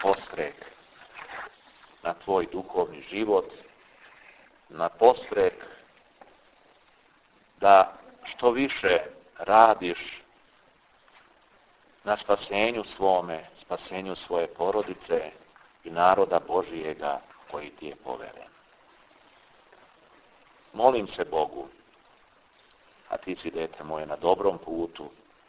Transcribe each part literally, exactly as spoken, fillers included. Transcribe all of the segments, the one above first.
podstrek na tvoj duhovni život, na podstrek da što više radiš na spasenju svome, spasenju svoje porodice i naroda Božijega koji ti je poveren. Molim se Bogu, a ti si, dete moje, na dobrom putu,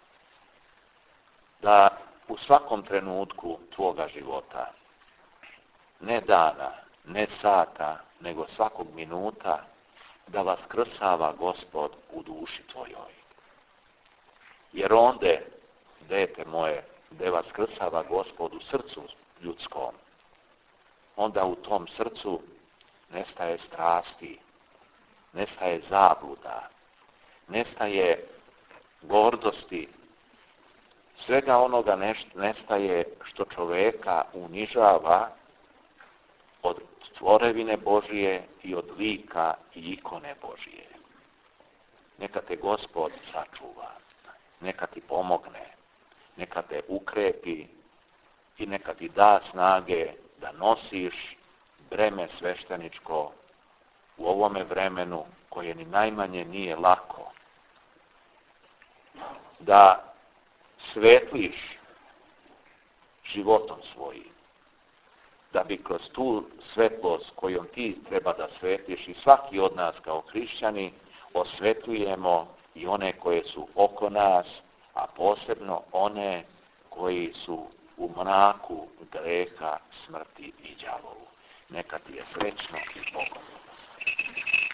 da u svakom trenutku tvoga života, ne dana, ne sata, nego svakog minuta, da vas krsava Gospod u duši tvojoj. Jer onde, dete moje, gde vas krsava Gospod u srcu ljudskom, onda u tom srcu nestaje strasti, nestaje zabluda, nestaje gordosti, svega onoga nestaje što čoveka unižava od tvorevine Božije i od lika i ikone Božije. Neka te Gospod sačuva, neka ti pomogne, neka te ukrepi i neka ti da snage da nosiš breme svešteničko u ovome vremenu koje ni najmanje nije lako. Da svetliš životom svojim, da bi kroz tu svetlost kojom ti treba da svetliš i svaki od nas kao hrišćani osvetljujemo i one koje su oko nas, a posebno one koji su u mraku greha, smrti i đavolu. Neka ti je srećno i pogodno.